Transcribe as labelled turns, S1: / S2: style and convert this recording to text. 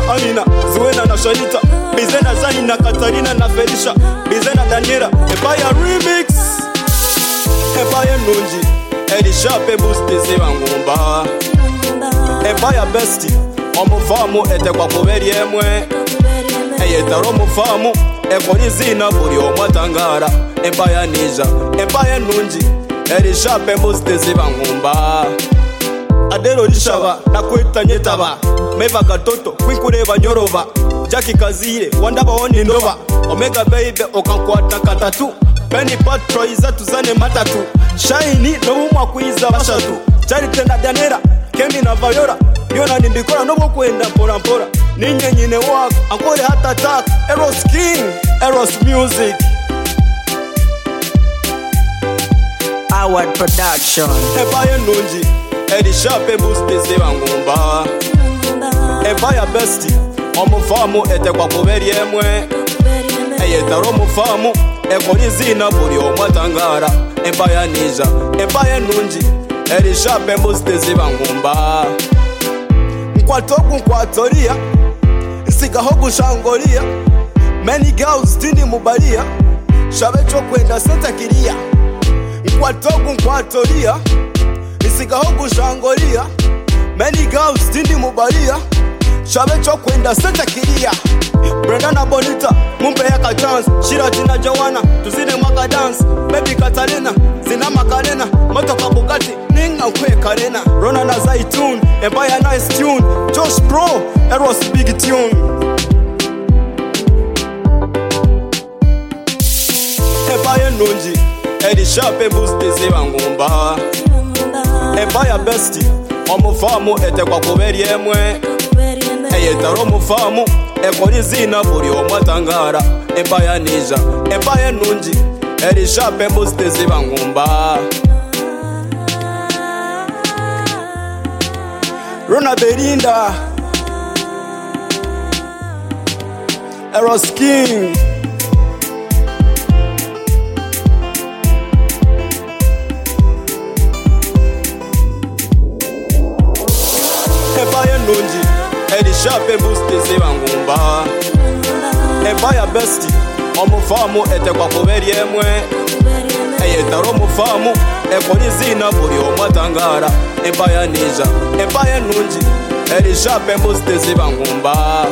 S1: Anina, Zuena na Shanita, Bizena Zani na Katarina na Felicia, Bizena Daniela, Empire Remix, Empire Nunji, Elisha Pebuste Zivangumba, Empire Bestie, Omufamu ete kwa kuberi emwe, Eyetaro mufamu, Ekolizina buri omwatangara, Empire Ninja, Empire Nunji, Elisha Pebuste Zivangumba. Adero lishaba nakwita nyetaba meva gatoto kwikureba nyoroba Jackie Kazire wandaba woni ndoba Omega baby okankwata katatu Penny Patroiza tuzane matatu Shiny nobumwa kwiza bashatu Charity na Daniela Kemi na Viola Yona nimbikora nobo kwenda mpora mpora Ninye nyine wako ankore hata tak Eros King Eros Music
S2: Howard Production
S1: Empire Nunji Elisha Pebuste Zivangumba Empire Bestie Omufamu ete kwa kuberi emwe Eyetaro mufamu Ekolizina buri omwatangara Empire Ninja Empire Nunji Elisha Pebuste Zivangumba Nkwatoku nkwatoria Nsigaho gushangoria Many girls tindi mubalia Shabe chokwenda senta kiria Nkwatoku nkwatoria Nsigaho gushangoria Many girls tindi mubalia Shabe chokwenda senta kiria Brenda na Bonita mumpe yaka chance Shira tina Joanna tuzine mwaka dance Baby Katarina zina makarena Motoka Bugatti ninga kwe karena Rona na Zaitun Empire nice tune Josh Pro Eros big tune Empire Nunji Elisha Pebuste Zivangumba Empire Bestie Omufamu ete kwa kuberi emwe Eyetaro mufamu Ekolizina buri omwatangara Empire Ninja Empire Nunji Elisha Pebuste Zivangumba Rona Belinda Eros King Empire Nunji Elisha Pebuste Zivangumba Empire Bestie Omufamu ete kwa kuberi emwe Eyetaro mufamu Ekolizina buri omwatangara Empire Ninja Empire Nunji Elisha Pebuste Zivangumba